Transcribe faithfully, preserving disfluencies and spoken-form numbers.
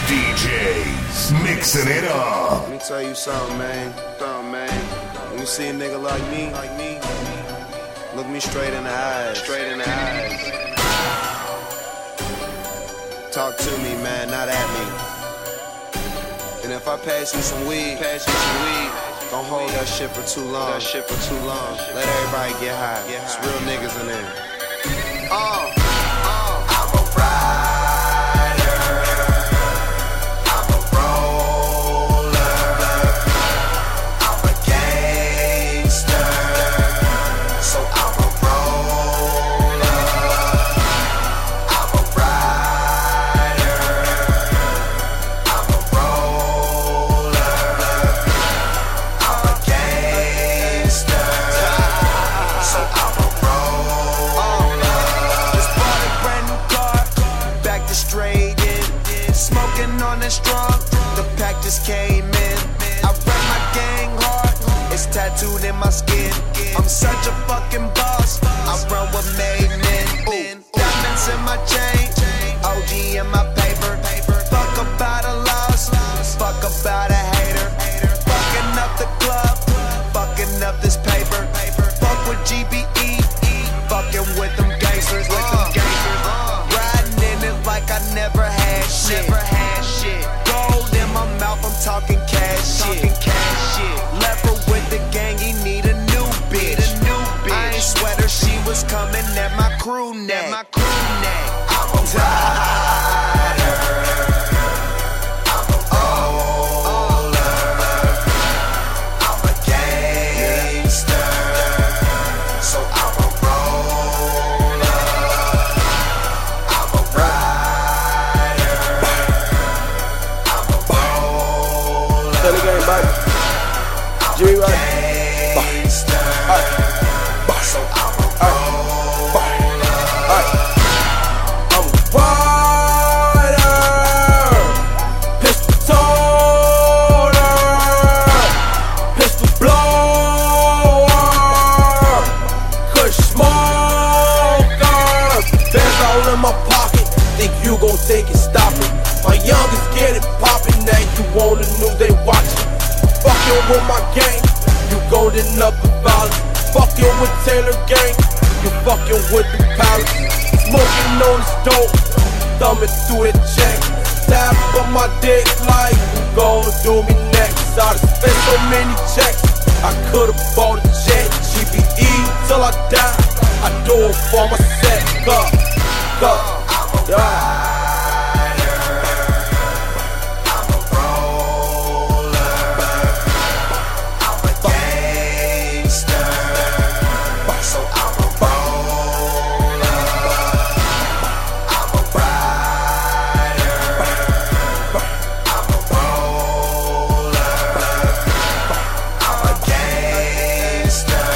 D Js mixing it up. Let me tell you something, man. Something, man. When you see a nigga like me, like me, look me straight in the eyes. Straight in the eyes. Talk to me, man, not at me. And if I pass you some weed, pass you some weed, don't hold that shit for too long. That shit for too long. Let everybody get high. Get high. It's real niggas in there. Oh, oh, I'm a rider. I'm a roller. I'm a gangster. So I'm a roller. I'm a rider. I'm a roller. I'm a gangster. So I'm a roller. Just bought a brand new car, back to straight in. Smoking on the strong, the pack just came in. I run my gang hard, it's tattooed in my skin. I'm such a fucking boss, I run with made men. Ooh, diamonds in my chain, O G in my paper. Fuck about a loss, fuck about a hater. Fucking up the club, fucking up this paper. Fuck with G B E, fucking with them gangsters, with them gangsters. Riding in it like I never had shit. Never had shit. Gold in my mouth, I'm talking cash shit. Talking cash shit. Left her with the gang, he need a new bitch. Need a new bitch. I ain't sweat her, she was coming at my crew neck. At my crew neck. I'm a rider. I'm a roller. I'm a gangster. So I'm a roller. I'm a rider. I'm a roller. Tell the game, baby. Jimmy I'm a Ryan. gangster. So I'm a roller. I'm a rider. Pistol toter. Pistol blower. Kush smoker. Bands all in my pocket. Think you gon' take it, stop it. My youngest get it poppin'. Now you on the news, they watchin'. Fuckin' with my gang, you gon' end up in violence. Fuckin' with Taylor gang, you fucking with the palace. Smoking on this dope, thumbing through the check. Tap on my dick like, you gon' do me next. I done spent so many checks, I could've bought a jet. G B E till I die, I do it for my set. Go, go, yeah. Gangster.